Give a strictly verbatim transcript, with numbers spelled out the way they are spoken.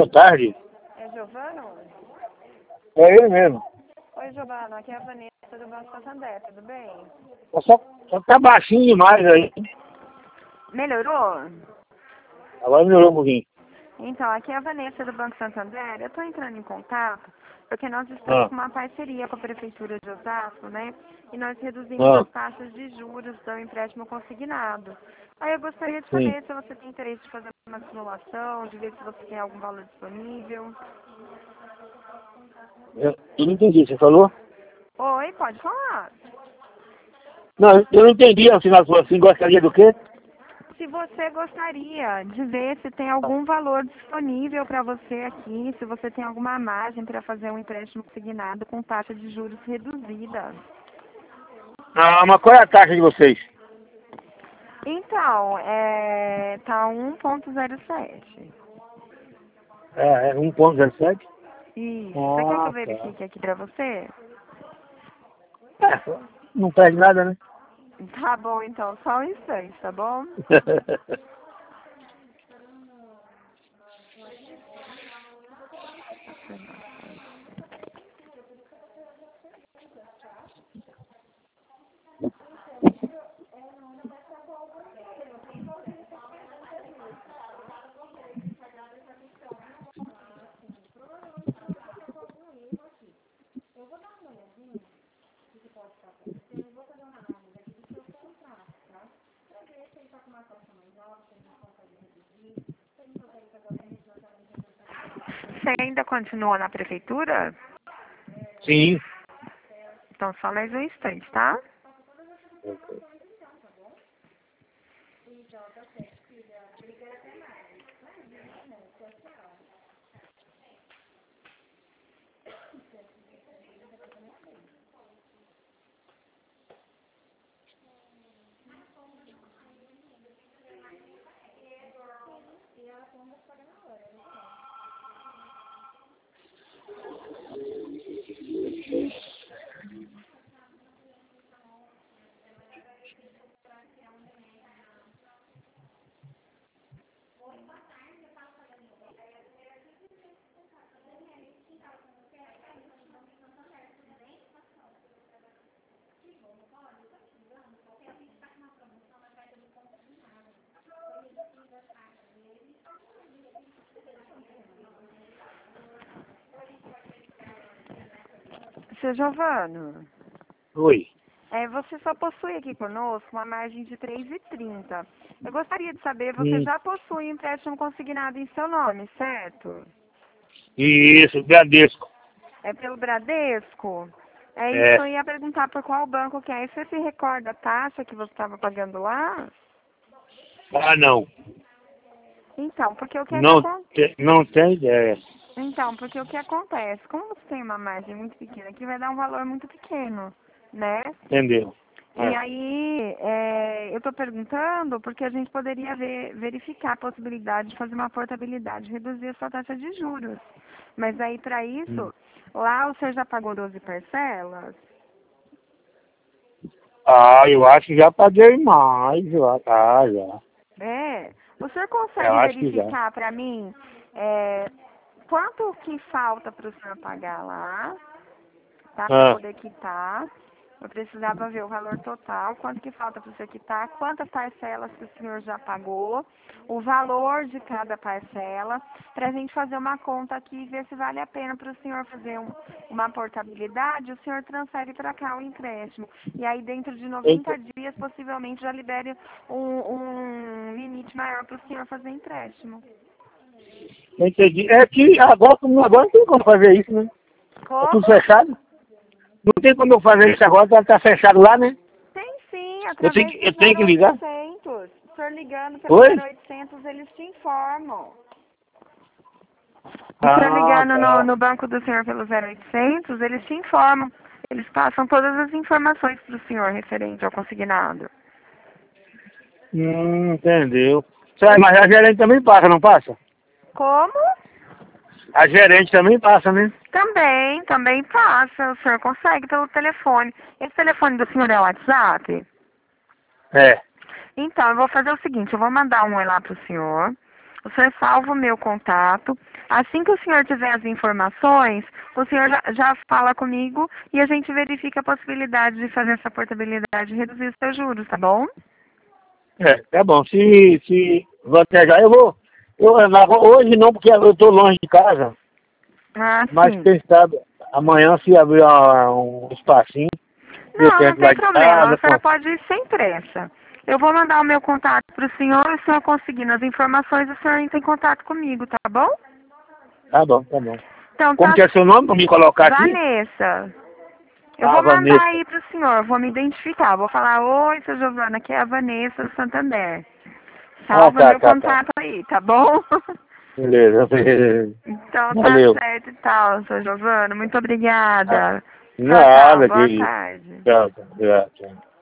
boa tarde. É Giovano? É ele mesmo. Oi, Giovano, aqui é a Vanessa do Banco Santander, tudo bem? Só, só tá baixinho demais aí. Melhorou? Agora melhorou um pouquinho. Então, aqui é a Vanessa do Banco Santander. Eu estou entrando em contato porque nós estamos Ah, com uma parceria com a Prefeitura de Osasco, né? E nós reduzimos ah, as taxas de juros do empréstimo consignado. Aí eu gostaria de sim. saber se você tem interesse de fazer uma simulação, de ver se você tem algum valor disponível. Eu, eu não entendi, você falou? Oi, pode falar. Não, eu não entendi, afinal, assim, gostaria do quê? Se você gostaria de ver se tem algum valor disponível para você aqui, se você tem alguma margem para fazer um empréstimo consignado com taxa de juros reduzida. Ah, mas qual é a taxa de vocês? Então, é, tá um ponto zero sete. É, é um ponto zero sete? Isso. Você quer que eu Ah, tá. verifique aqui para você? É, não perde nada, né? Tá bom, então, só um instante, tá bom? Você ainda continua na prefeitura? Sim. Então, só mais um instante, tá? Seu Giovano, Oi. é, você só possui aqui conosco uma margem de três e trinta. Eu gostaria de saber, você Hum. já possui empréstimo consignado em seu nome, certo? Isso, Bradesco. É pelo Bradesco? É isso, É. eu ia perguntar por qual banco que é. E você se recorda a taxa que você estava pagando lá? Ah, não. Então, porque o que é que Não, acontece? te, não tem ideia. Então, porque o que acontece? Como você tem uma margem muito pequena, aqui vai dar um valor muito pequeno, né? Entendeu? E É. aí, é, eu estou perguntando porque a gente poderia ver, verificar a possibilidade de fazer uma portabilidade, reduzir a sua taxa de juros. Mas aí, para Hum. isso, lá o senhor já pagou doze parcelas? Ah, eu acho que já paguei mais. Eu, acho- ah, já. É. O senhor Eu consegue acho que já. verificar para mim é, quanto que falta para o senhor pagar lá, tá? Para Ah, poder quitar. Eu precisava ver o valor total, quanto que falta para o senhor quitar, quantas parcelas que o senhor já pagou, o valor de cada parcela, para a gente fazer uma conta aqui e ver se vale a pena para o senhor fazer um- uma portabilidade, o senhor transfere para cá o empréstimo. E aí dentro de noventa ent- dias, possivelmente, já libere um, um limite maior para o senhor fazer empréstimo. entendi. É que agora, como agora não tem como fazer isso, né? Tá tudo Como? fechado. Não tem como eu fazer isso agora, tá, tá fechado lá, né? Tem sim, Eu tenho através que, do eu tenho zero que ligar. oitocentos. O senhor ligando pelo Oi? zero oitocentos, eles te informam. O senhor Ah, ligando no, tá. no banco do senhor pelo zero oitocentos, eles te informam. Eles passam todas as informações para o senhor referente ao consignado. Hum, entendeu. Sério, mas a gerente também passa, não passa? Como? A gerente também passa, né? Também, também passa. O senhor consegue pelo telefone. Esse telefone do senhor é o WhatsApp? É. Então, eu vou fazer o seguinte, eu vou mandar um oi lá pro senhor. O senhor salva o meu contato. Assim que o senhor tiver as informações, o senhor já, já fala comigo e a gente verifica a possibilidade de fazer essa portabilidade e reduzir os seus juros, tá bom? É, tá bom. Se, se vou até já, eu vou. Eu, hoje não, porque eu estou longe de casa. Ah, Mas sim. quem sabe amanhã se abrir ah, um espacinho, eu Não, não tento lá tem de problema. casa. A senhora Com... pode ir sem pressa. Eu vou mandar o meu contato para o senhor, e o senhor conseguindo as informações, o senhor entra em contato comigo, tá bom? Tá bom, tá bom. Então, Como tá. que é seu nome para me colocar aqui? Vanessa. Eu Ah, vou mandar Vanessa. aí para o senhor, vou me identificar. Vou falar, oi, seu Giovana, aqui é a Vanessa do Santander. Ah, Salva tá, meu tá, tá. contato aí, tá bom? Beleza, beleza. Então tá Valeu. certo e tal, seu Giovana. Muito Ah, obrigada. Tchau, tchau. nada, Boa que tarde. tchau, tchau, tchau.